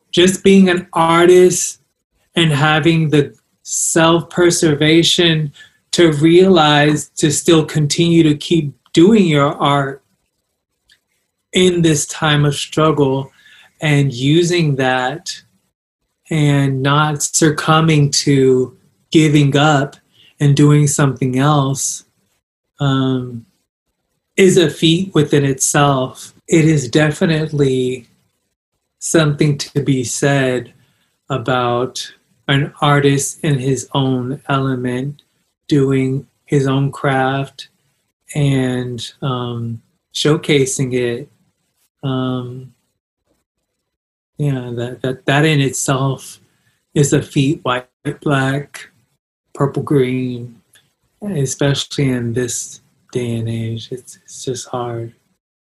just being an artist and having the self-preservation to realize to still continue to keep doing your art in this time of struggle, and using that and not succumbing to giving up and doing something else is a feat within itself. It is definitely something to be said about an artist in his own element, doing his own craft and showcasing it. That in itself is a feat. White, black, purple, green, especially in this day and age. It's just hard.